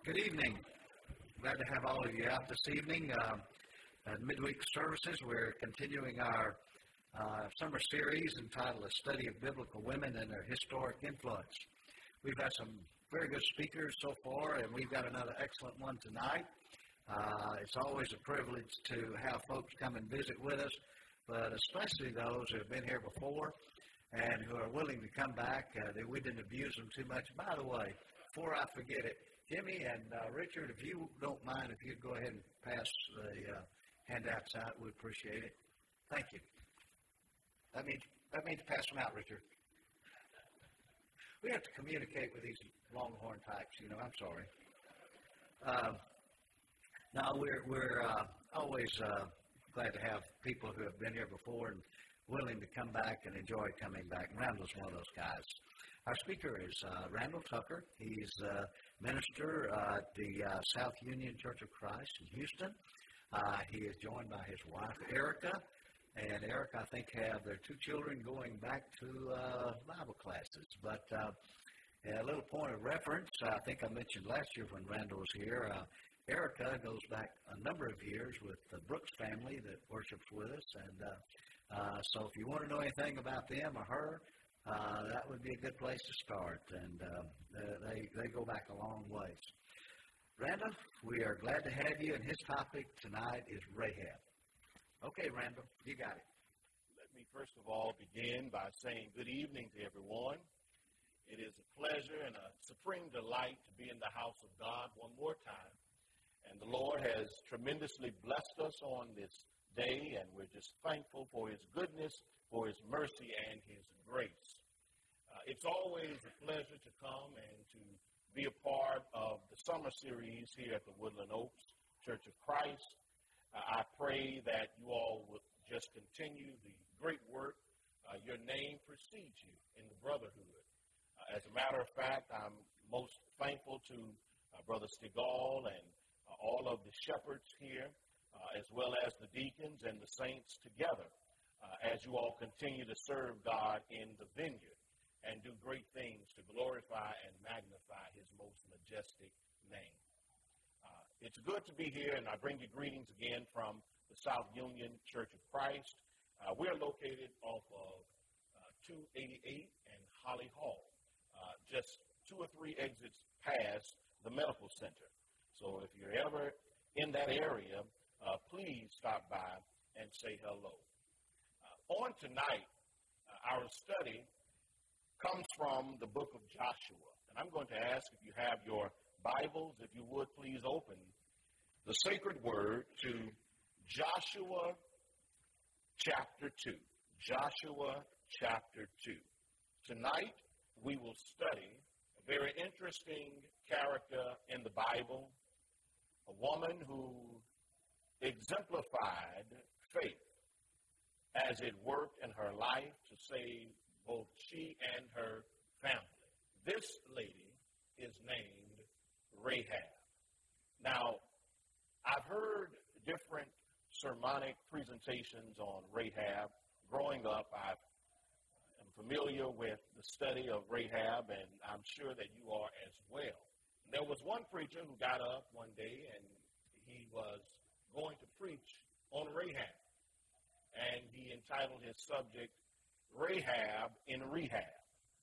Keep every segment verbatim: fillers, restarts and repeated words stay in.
Good evening. Glad to have all of you out this evening. Uh, at midweek services, we're continuing our uh, summer series entitled A Study of Biblical Women and Their Historic Influence. We've had some very good speakers so far, and we've got another excellent one tonight. Uh, it's always a privilege to have folks come and visit with us, but especially those who have been here before and who are willing to come back, uh, that we didn't abuse them too much. By the way, before I forget it, Jimmy and uh, Richard, if you don't mind, if you'd go ahead and pass the uh, handouts out, we'd appreciate it. Thank you. That means, that means pass them out, Richard. We have to communicate with these longhorn types, you know, I'm sorry. Uh, no, we're, we're uh, always uh, glad to have people who have been here before and willing to come back and enjoy coming back. Randall's one of those guys. Our speaker is uh, Randall Tucker. He's a minister uh, at the uh, South Union Church of Christ in Houston. Uh, he is joined by his wife, Erica. And Erica, I think, have their two children going back to uh, Bible classes. But uh, a little point of reference, I think I mentioned last year when Randall was here, uh, Erica goes back a number of years with the Brooks family that worships with us. And uh, uh, so if you want to know anything about them or her, Uh, that would be a good place to start, and uh, they, they go back a long ways. Randall, we are glad to have you, and his topic tonight is Rahab. Okay, Randall, you got it. Let me first of all begin by saying good evening to everyone. It is a pleasure and a supreme delight to be in the house of God one more time, and the Lord has tremendously blessed us on this day, and we're just thankful for his goodness, for his mercy, and his grace. Uh, it's always a pleasure to come and to be a part of the summer series here at the Woodland Oaks Church of Christ. Uh, I pray that you all would just continue the great work. Uh, your name precedes you in the brotherhood. Uh, as a matter of fact, I'm most thankful to uh, Brother Stigall and uh, all of the shepherds here, uh, as well as the deacons and the saints together, uh, as you all continue to serve God in the vineyard and do great things to glorify and magnify his most majestic name. Uh, it's good to be here, and I bring you greetings again from the South Union Church of Christ. Uh, we're located off of uh, two eighty-eight and Holly Hall, uh, just two or three exits past the medical center. So if you're ever in that area, uh, please stop by and say hello. Uh, on tonight, uh, our study comes from the book of Joshua. And I'm going to ask if you have your Bibles, if you would please open the sacred word to Joshua chapter two. Joshua chapter two. Tonight we will study a very interesting character in the Bible, a woman who exemplified faith as it worked in her life to save both she and her family. This lady is named Rahab. Now, I've heard different sermonic presentations on Rahab. Growing up, I am familiar with the study of Rahab, and I'm sure that you are as well. There was one preacher who got up one day, and he was going to preach on Rahab. And he entitled his subject, Rahab in Rehab.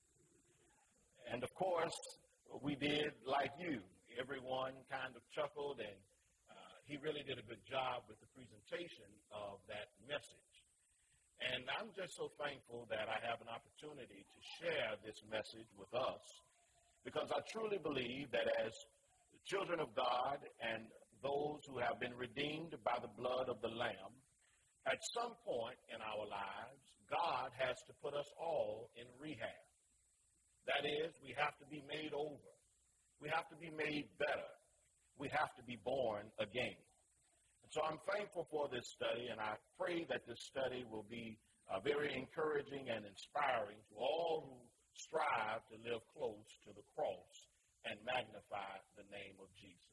And of course, we did like you. Everyone kind of chuckled, and uh, he really did a good job with the presentation of that message. And I'm just so thankful that I have an opportunity to share this message with us, because I truly believe that as the children of God and those who have been redeemed by the blood of the Lamb, at some point in our lives, God has to put us all in rehab. That is, we have to be made over. We have to be made better. We have to be born again. And so I'm thankful for this study, and I pray that this study will be uh, very encouraging and inspiring to all who strive to live close to the cross and magnify the name of Jesus.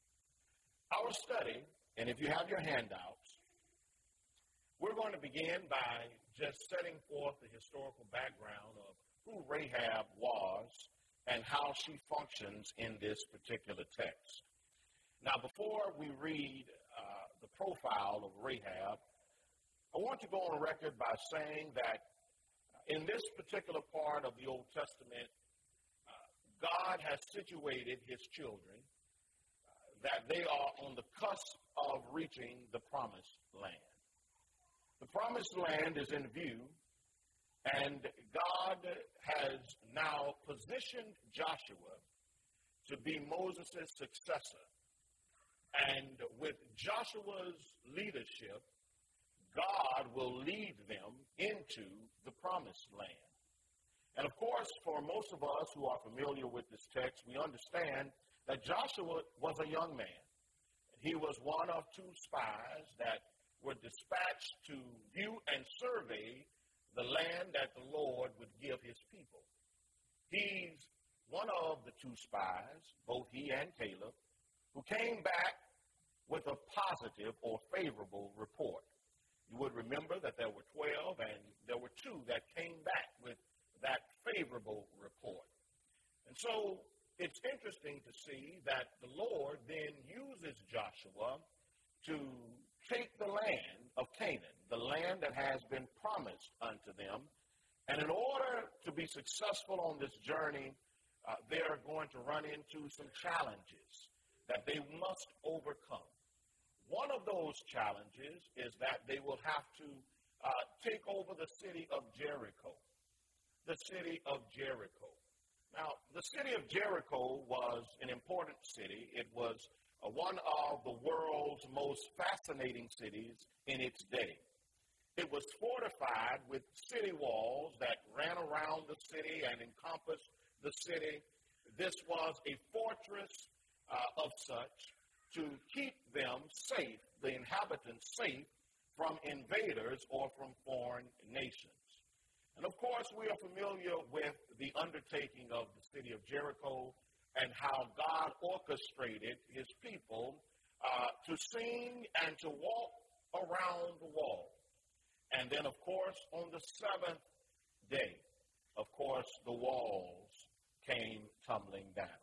Our study, and if you have your handouts, we're going to begin by just setting forth the historical background of who Rahab was and how she functions in this particular text. Now, before we read uh, the profile of Rahab, I want to go on record by saying that in this particular part of the Old Testament, uh, God has situated his children uh, that they are on the cusp of reaching the promised land. The promised land is in view, and God has now positioned Joshua to be Moses' successor. And with Joshua's leadership, God will lead them into the promised land. And of course, for most of us who are familiar with this text, we understand that Joshua was a young man. He was one of two spies that were dispatched to view and survey the land that the Lord would give his people. He's one of the two spies, both he and Caleb, who came back with a positive or favorable report. You would remember that there were twelve, and there were two that came back with that favorable report. And so it's interesting to see that the Lord then uses Joshua to take the land of Canaan, the land that has been promised unto them. And in order to be successful on this journey, uh, they're going to run into some challenges that they must overcome. One of those challenges is that they will have to uh, take over the city of Jericho. The city of Jericho. Now, the city of Jericho was an important city. It was uh, one of the world's most fascinating cities in its day. It was fortified with city walls that ran around the city and encompassed the city. This was a fortress uh, of such to keep them safe, the inhabitants safe, from invaders or from foreign nations. And of course, we are familiar with the undertaking of the city of Jericho and how God orchestrated his people uh, to sing and to walk around the wall. And then, of course, on the seventh day, of course, the walls came tumbling down.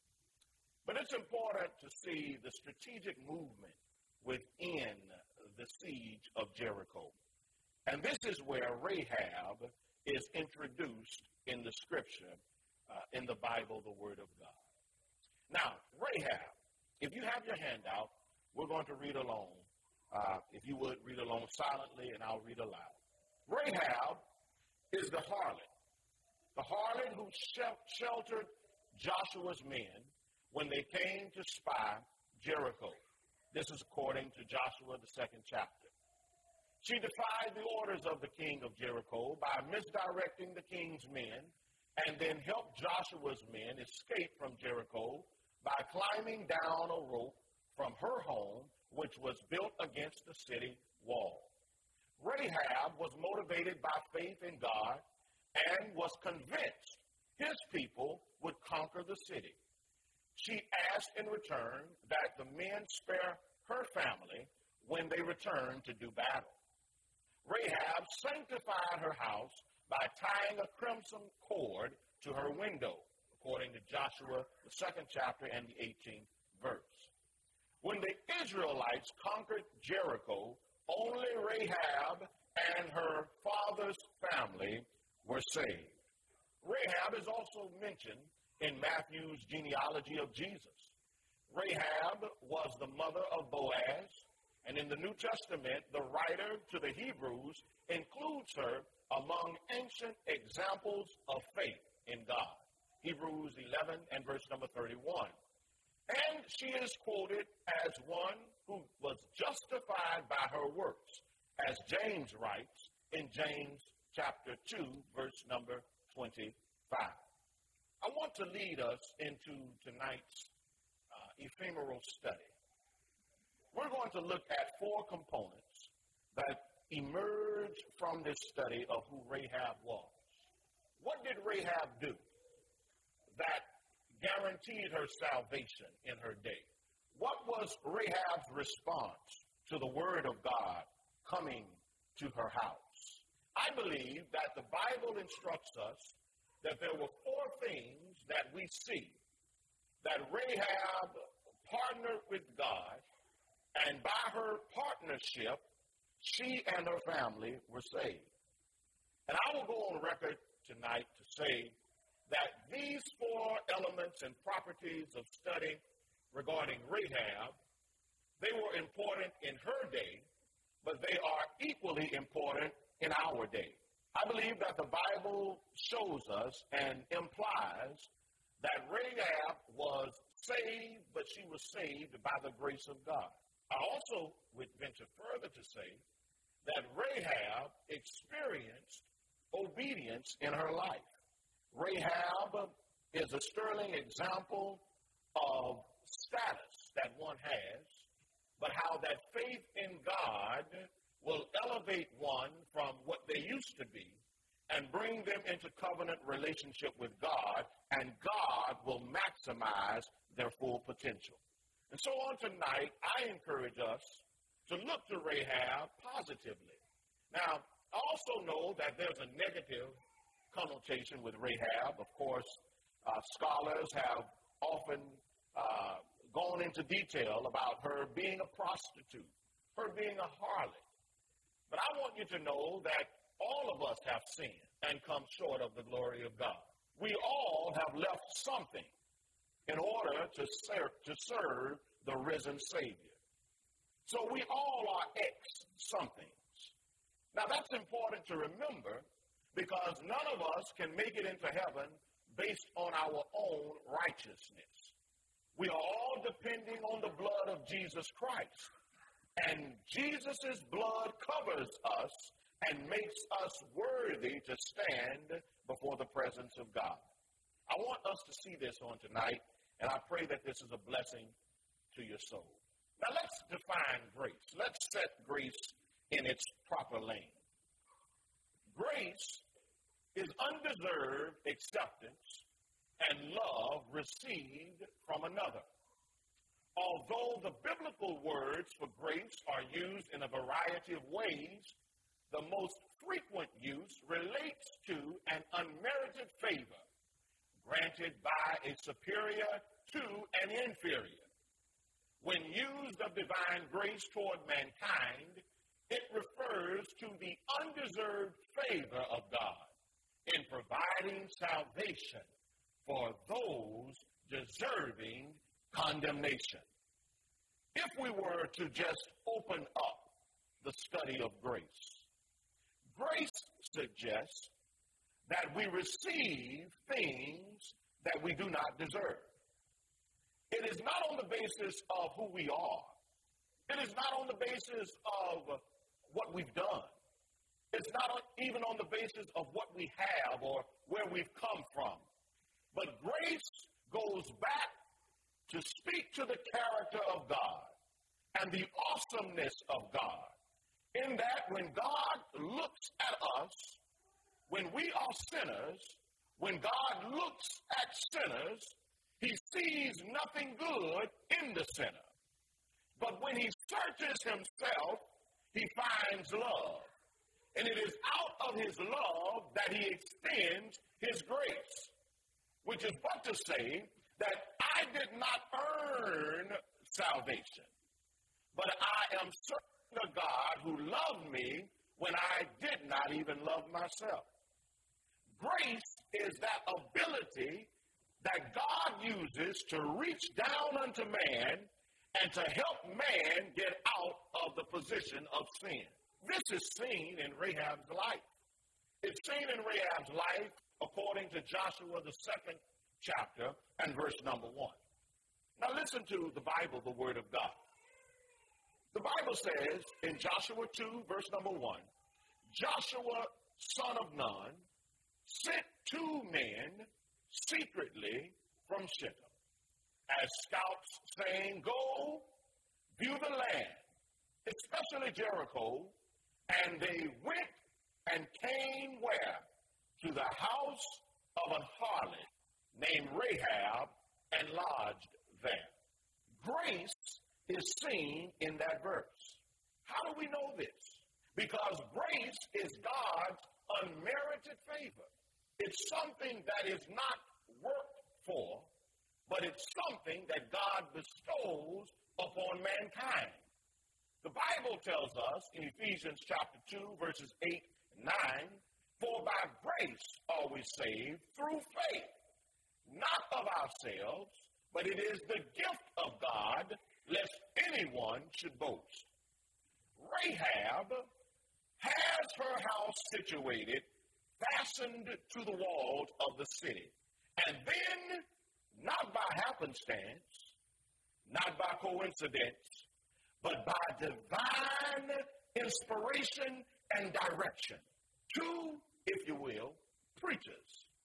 But it's important to see the strategic movement within the siege of Jericho. And this is where Rahab is introduced in the scripture, uh, in the Bible, the Word of God. Now, Rahab, if you have your handout, we're going to read along. Uh, if you would, read along silently, and I'll read aloud. Rahab is the harlot, the harlot who sheltered Joshua's men when they came to spy Jericho. This is according to Joshua, the second chapter. She defied the orders of the king of Jericho by misdirecting the king's men, and then helped Joshua's men escape from Jericho by climbing down a rope from her home, which was built against the city wall. Rahab was motivated by faith in God and was convinced his people would conquer the city. She asked in return that the men spare her family when they returned to do battle. Rahab sanctified her house by tying a crimson cord to her window, according to Joshua, the second chapter and the eighteenth verse. When the Israelites conquered Jericho, only Rahab and her father's family were saved. Rahab is also mentioned in Matthew's genealogy of Jesus. Rahab was the mother of Boaz, and in the New Testament, the writer to the Hebrews includes her among ancient examples of faith in God. Hebrews eleven and verse number thirty-one. And she is quoted as one who was justified by her works, as James writes in James chapter two, verse number twenty-five. I want to lead us into tonight's uh, ephemeral study. We're going to look at four components that emerge from this study of who Rahab was. What did Rahab do that guaranteed her salvation in her day? What was Rahab's response to the word of God coming to her house? I believe that the Bible instructs us that there were four things that we see that Rahab partnered with God, and by her partnership, she and her family were saved. And I will go on record tonight to say that these four elements and properties of study regarding Rahab, they were important in her day, but they are equally important in our day. I believe that the Bible shows us and implies that Rahab was saved, but she was saved by the grace of God. I also would venture further to say that Rahab experienced obedience in her life. Rahab is a sterling example of status that one has, but how that faith in God will elevate one from what they used to be and bring them into covenant relationship with God, and God will maximize their full potential. And so on tonight, I encourage us to look to Rahab positively. Now, I also know that there's a negative connotation with Rahab. Of course, uh, scholars have often uh, gone into detail about her being a prostitute, her being a harlot. But I want you to know that all of us have sinned and come short of the glory of God. We all have left something in order to serve, to serve the risen Savior. So we all are ex-somethings. Now that's important to remember, because none of us can make it into heaven based on our own righteousness. We are all depending on the blood of Jesus Christ. And Jesus' blood covers us and makes us worthy to stand before the presence of God. I want us to see this on tonight, and I pray that this is a blessing to your soul. Now let's define grace. Let's set grace in its proper lane. Grace is undeserved acceptance and love received from another. Although the biblical words for grace are used in a variety of ways, the most frequent use relates to an unmerited favor granted by a superior to an inferior. When used of divine grace toward mankind, it refers to the undeserved favor of God in providing salvation for those deserving condemnation. If we were to just open up the study of grace, grace suggests that we receive things that we do not deserve. It is not on the basis of who we are. It is not on the basis of what we've done. It's not even on the basis of what we have or where we've come from. But grace goes back to speak to the character of God and the awesomeness of God, in that when God looks at us, when we are sinners, when God looks at sinners, he sees nothing good in the sinner. But when he searches himself, he finds love. And it is out of his love that he extends his grace, which is but to say that I did not earn salvation, but I am certain of God who loved me when I did not even love myself. Grace is that ability that God uses to reach down unto man and to help man get out of the position of sin. This is seen in Rahab's life. It's seen in Rahab's life according to Joshua, the second chapter, and verse number one. Now listen to the Bible, the Word of God. The Bible says in Joshua two, verse number one, Joshua, son of Nun, sent two men secretly from Shittim as scouts, saying, go view the land, especially Jericho. And they went and came where? To the house of an harlot named Rahab, and lodged there. Grace is seen in that verse. How do we know this? Because grace is God's unmerited favor. It's something that is not worked for, but it's something that God bestows upon mankind. The Bible tells us in Ephesians chapter two, verses eight and nine, for by grace are we saved through faith, not of ourselves, but it is the gift of God, lest anyone should boast. Rahab has her house situated, fastened to the walls of the city. And then, not by happenstance, not by coincidence, but by divine inspiration and direction, two, if you will, preachers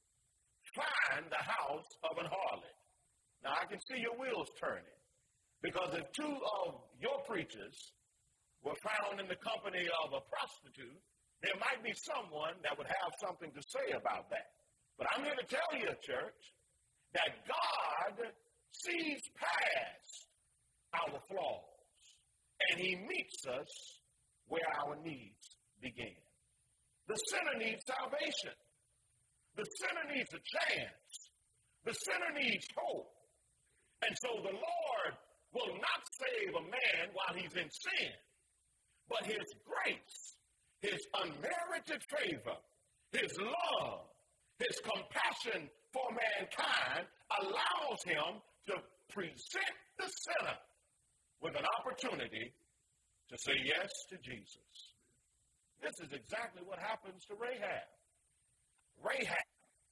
find the house of an harlot. Now, I can see your wheels turning, because if two of your preachers were found in the company of a prostitute, there might be someone that would have something to say about that. But I'm here to tell you, church, that God sees past our flaws, and he meets us where our needs begin. The sinner needs salvation. The sinner needs a chance. The sinner needs hope. And so the Lord will not save a man while he's in sin, but his grace, his unmerited favor, his love, his compassion for mankind allows him to present the sinner with an opportunity to say yes to Jesus. This is exactly what happens to Rahab. Rahab,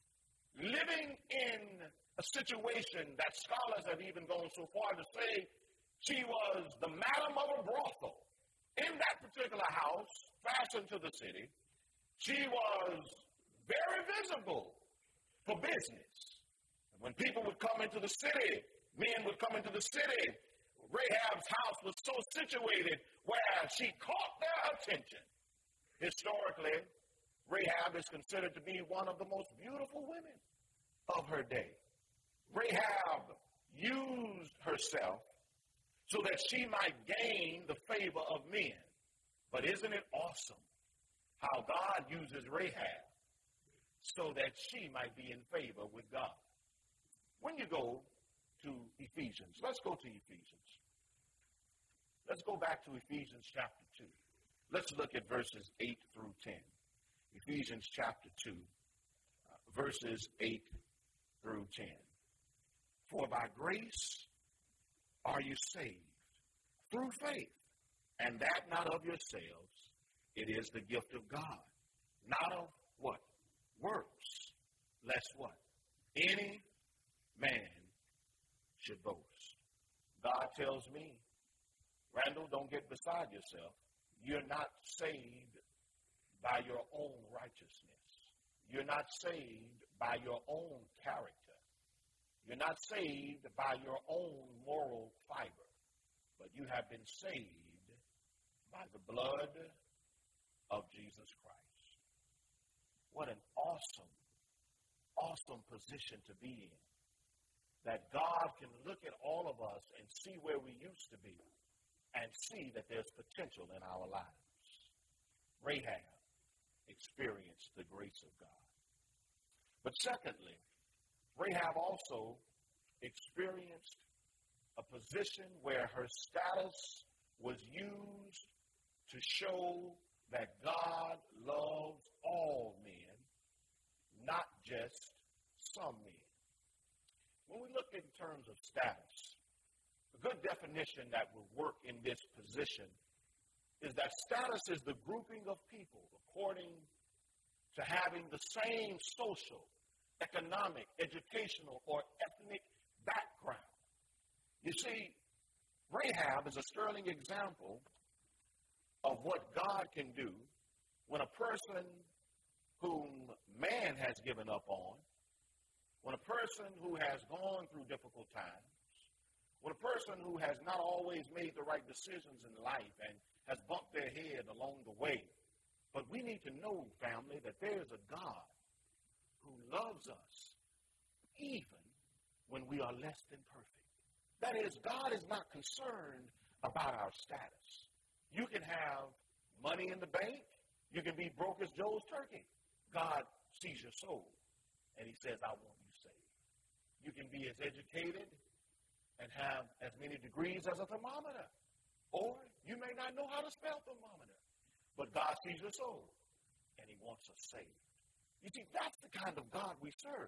living in a situation that scholars have even gone so far to say she was the madam of a brothel. In that particular house, fastened to the city, she was very visible for business. And when people would come into the city, men would come into the city, Rahab's house was so situated where she caught their attention. Historically, Rahab is considered to be one of the most beautiful women of her day. Rahab used herself so that she might gain the favor of men. But isn't it awesome how God uses Rahab so that she might be in favor with God? When you go to Ephesians, let's go to Ephesians. Let's go back to Ephesians chapter two. Let's look at verses eight through ten. Ephesians chapter two, uh, verses eight through ten. For by grace are you saved through faith, and that not of yourselves, it is the gift of God, not of what? Works, lest what? Any man should boast. God tells me, Randall, don't get beside yourself. You're not saved by your own righteousness. You're not saved by your own character. You're not saved by your own moral fiber, but you have been saved by the blood of Jesus Christ. What an awesome, awesome position to be in. That God can look at all of us and see where we used to be and see that there's potential in our lives. Rahab experienced the grace of God. But secondly, Rahab also experienced a position where her status was used to show that God loves all men, not just some men. When we look in terms of status, a good definition that will work in this position is that status is the grouping of people according to having the same social, economic, educational, or ethnic background. You see, Rahab is a sterling example of what God can do when a person whom man has given up on, when a person who has gone through difficult times, when a person who has not always made the right decisions in life and has bumped their head along the way. But we need to know, family, that there is a God who loves us even when we are less than perfect. That is, God is not concerned about our status. You can have money in the bank. You can be broke as Joe's turkey. God sees your soul. and he says, I want you saved. You can be as educated and have as many degrees as a thermometer, or you may not know how to spell thermometer, but God sees your soul, and he wants us saved. You see, that's the kind of God we serve.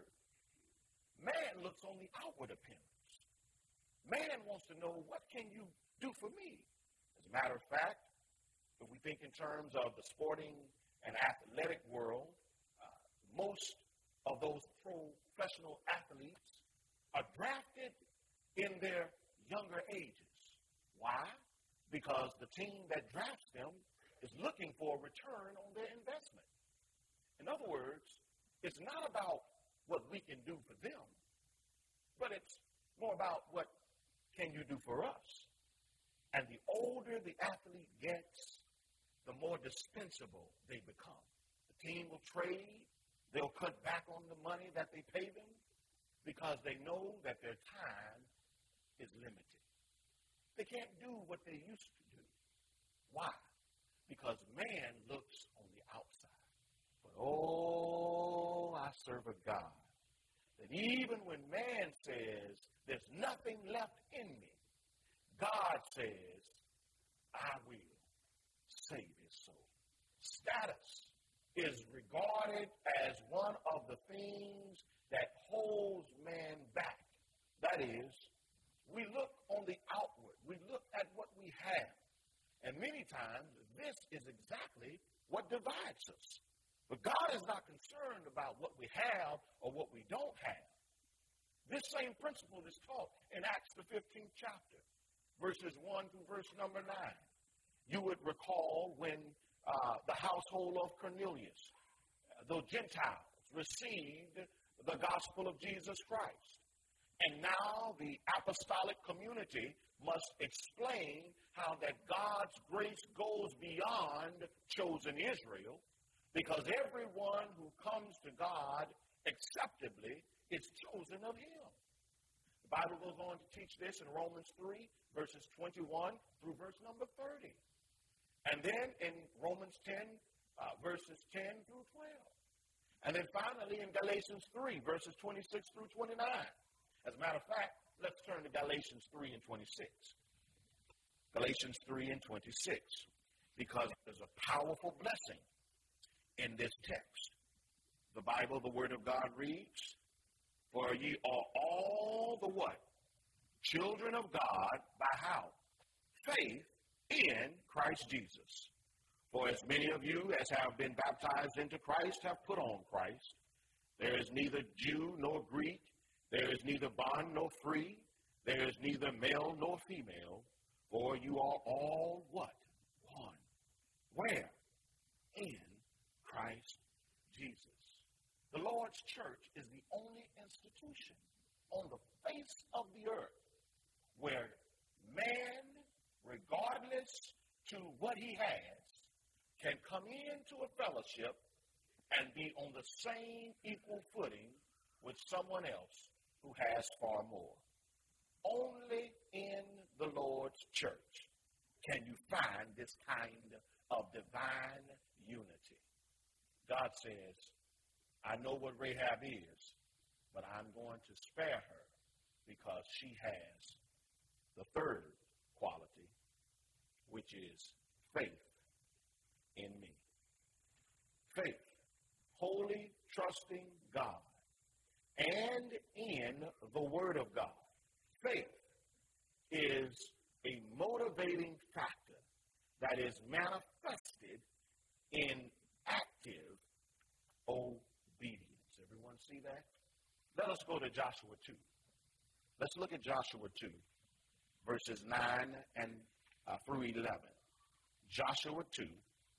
Man looks on the outward appearance. Man wants to know, what can you do for me? As a matter of fact, if we think in terms of the sporting and athletic world, uh, most of those professional athletes are drafted in their younger ages. Why? Because the team that drafts them is looking for a return on their investment. In other words, it's not about what we can do for them, but it's more about what can you do for us. And the older the athlete gets, the more dispensable they become. The team will trade. They'll cut back on the money that they pay them because they know that their time is limited. They can't do what they used to do. Why? Because man looks on the outside. But, oh, I serve a God that even when man says there's nothing left in me, God says, I will save his soul. Status is regarded as one of the things that holds man back. That is, we look on the outward. We look at what we have. And many times, this is exactly what divides us. But God is not concerned about what we have or what we don't have. This same principle is taught in Acts the fifteenth chapter, verses one through verse number nine. You would recall when uh, the household of Cornelius, uh, the Gentiles, received the gospel of Jesus Christ. And now the apostolic community must explain how that God's grace goes beyond chosen Israel, because everyone who comes to God acceptably is chosen of him. The Bible goes on to teach this in Romans three, verses twenty-one through verse number thirty. And then in Romans ten, uh, verses ten through twelve. And then finally in Galatians three, verses twenty-six through twenty-nine. As a matter of fact, let's turn to Galatians three and twenty-six. Galatians three and twenty-six. Because there's a powerful blessing in this text. The Bible, the Word of God reads, for ye are all the what? Children of God by how? Faith in Christ Jesus. For as many of you as have been baptized into Christ have put on Christ. There is neither Jew nor Greek. There is neither bond nor free. There is neither male nor female. For you are all what? One. Where? In Christ Jesus. The Lord's church is the only institution on the face of the earth where man, regardless to what he has, can come into a fellowship and be on the same equal footing with someone else who has far more. Only in the Lord's church can you find this kind of divine unity. God says, I know what Rahab is, but I'm going to spare her because she has the third quality, which is faith in me. Faith, wholly trusting God and in the Word of God. Faith is a motivating factor that is manifested in active obedience. Everyone see that? Let us go to Joshua two. Let's look at Joshua two, verses nine and uh, through eleven. Joshua two,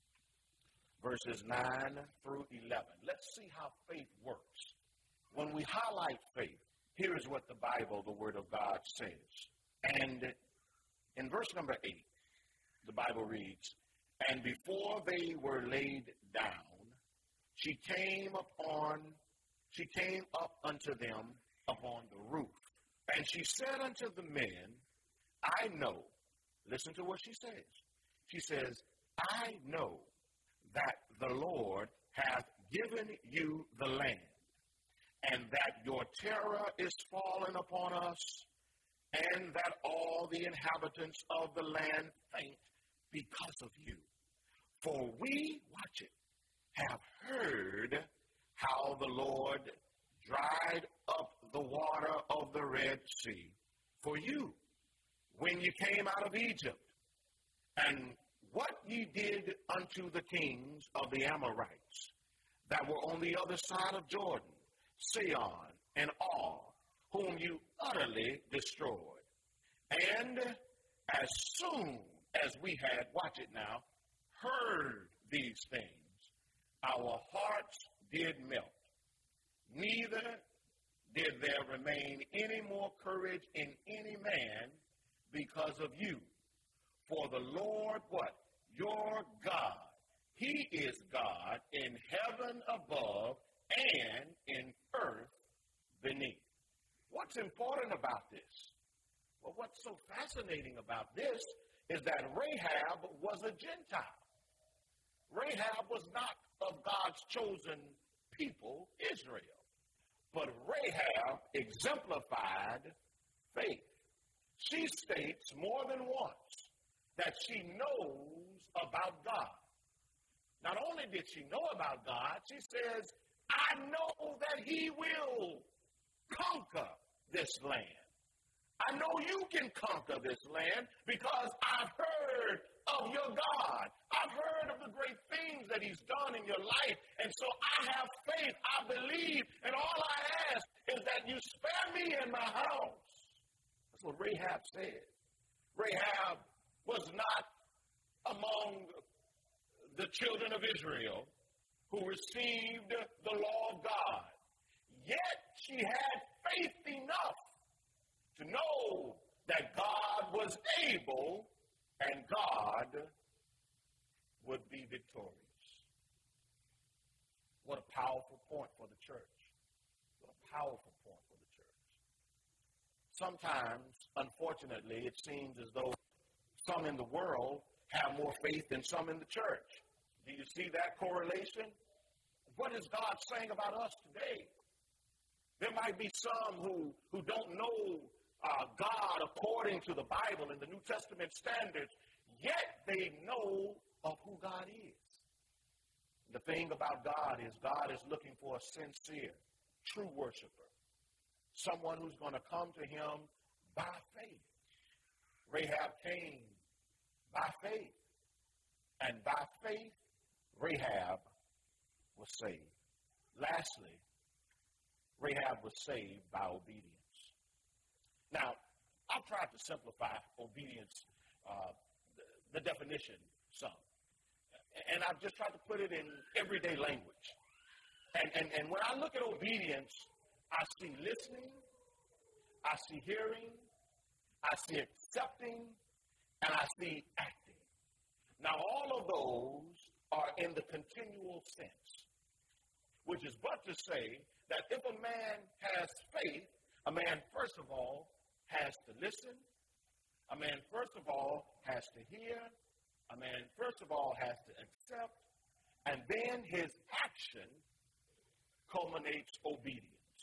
verses nine through eleven. Let's see how faith works. When we highlight faith, here is what the Bible, the Word of God, says. And in verse number eight, the Bible reads, and before they were laid down, she came upon, she came up unto them upon the roof. And she said unto the men, I know. Listen to what she says. She says, I know that the Lord hath given you the land, and that your terror is fallen upon us, and that all the inhabitants of the land faint because of you. For we, watch it, have heard how the Lord dried up the water of the Red Sea for you when you came out of Egypt, and what ye did unto the kings of the Amorites that were on the other side of Jordan, Sihon and Og, whom you utterly destroyed. And as soon as we had, watch it now, heard these things, our hearts did melt. Neither did there remain any more courage in any man because of you. For the Lord, what? Your God. He is God in heaven above and in earth beneath. What's important about this? Well, what's so fascinating about this is that Rahab was a Gentile. Rahab was not of God's chosen people, Israel. But Rahab exemplified faith. She states more than once that she knows about God. Not only did she know about God, she says, I know that he will conquer this land. I know you can conquer this land because I've heard of your God. I've heard of the great things that he's done in your life. And so I have faith. I believe. And all I ask is that you spare me in my house. That's what Rahab said. Rahab was not among the children of Israel who received the law of God. Yet she had faith enough to know that God was able and God would be victorious. What a powerful point for the church. What a powerful point for the church. Sometimes, unfortunately, it seems as though some in the world have more faith than some in the church. Do you see that correlation? What is God saying about us today? There might be some who, who don't know uh, God according to the Bible and the New Testament standards, yet they know of who God is. The thing about God is God is looking for a sincere, true worshiper, someone who's going to come to him by faith. Rahab came by faith, and by faith, Rahab was saved. Lastly, Rahab was saved by obedience. Now, I've tried to simplify obedience, uh, the, the definition some. And I've just tried to put it in everyday language. And, and, and when I look at obedience, I see listening, I see hearing, I see accepting, and I see acting. Now, all of those are in the continual sense, which is but to say that if a man has faith, a man, first of all, has to listen. A man, first of all, has to hear. A man, first of all, has to accept. And then his action culminates obedience.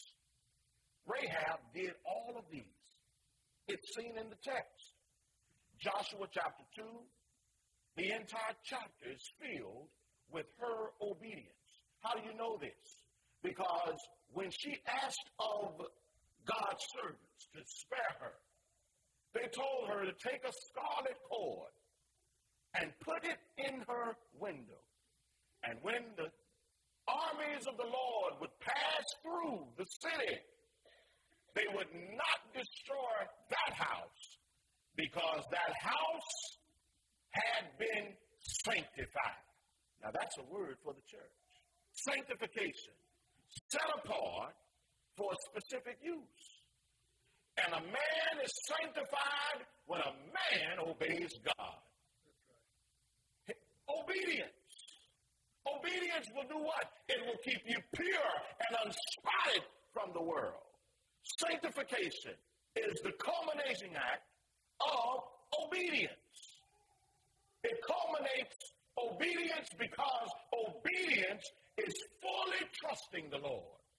Rahab did all of these. It's seen in the text. Joshua chapter two, the entire chapter is filled with her obedience. How do you know this? Because when she asked of God's servants to spare her, they told her to take a scarlet cord and put it in her window. And when the armies of the Lord would pass through the city, they would not destroy that house because that house had been sanctified. Now that's a word for the church. Sanctification. Set apart for a specific use. And a man is sanctified when a man obeys God. Right. Obedience. Obedience will do what? It will keep you pure and unspotted from the world. Sanctification is the culminating act of obedience. It culminates obedience because obedience is fully trusting the Lord.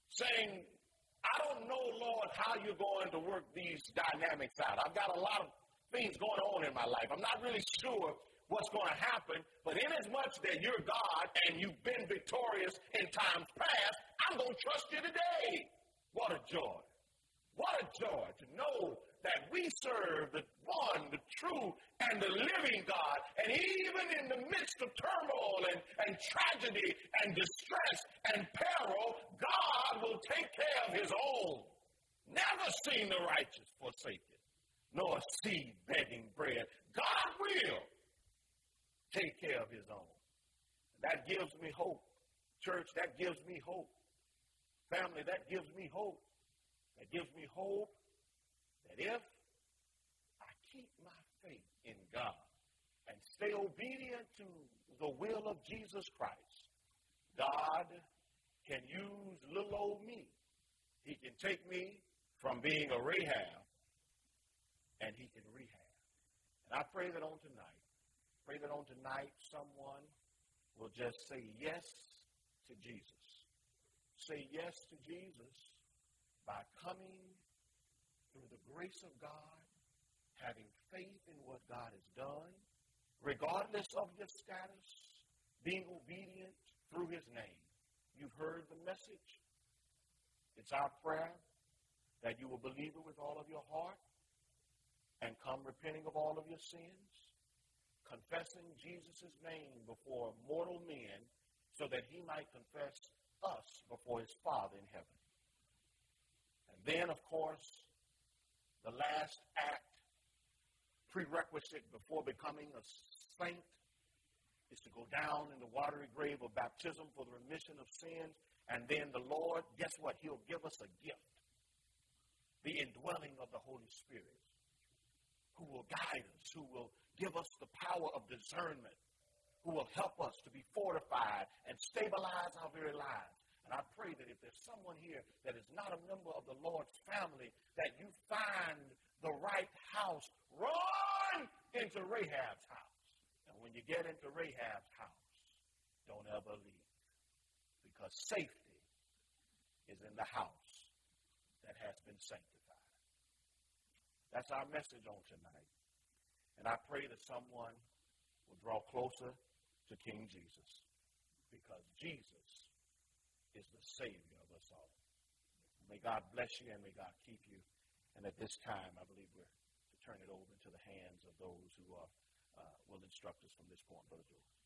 saying, I don't know, Lord, how you're going to work these dynamics out. I've got a lot of things going on in my life. I'm not really sure what's going to happen, but inasmuch that you're God and you've been victorious in times past, I'm going to trust you today. What a joy. What a joy to know that we serve the one, the true, and the living God. And even in the midst of turmoil and, and tragedy and distress and peril, God will take care of his own. Never seen the righteous forsaken, nor seed begging bread. God will take care of his own. That gives me hope. Church, that gives me hope. Family, that gives me hope. That gives me hope that if I keep my faith in God and stay obedient to the will of Jesus Christ, God can use little old me. He can take me from being a Rahab and he can rehab. And I pray that on tonight, pray that on tonight someone will just say yes to Jesus. Say yes to Jesus by coming through the grace of God, having faith in what God has done, regardless of your status, being obedient through his name. You've heard the message. It's our prayer that you will believe it with all of your heart and come repenting of all of your sins, confessing Jesus' name before mortal men so that he might confess us before his Father in heaven. And then, of course, the last act, prerequisite before becoming a saint, is to go down in the watery grave of baptism for the remission of sins. And then the Lord, guess what? He'll give us a gift, the indwelling of the Holy Spirit, who will guide us, who will give us the power of discernment, who will help us to be fortified and stabilize our very lives. And I pray that if there's someone here that is not a member of the Lord's family, that you find the right house. Run into Rahab's house. And when you get into Rahab's house, don't ever leave. Because safety is in the house that has been sanctified. That's our message on tonight. And I pray that someone will draw closer to King Jesus. Because Jesus is the Savior of us all. May God bless you and may God keep you. And at this time, I believe we're to turn it over into the hands of those who are, uh, will instruct us from this point, Brother George.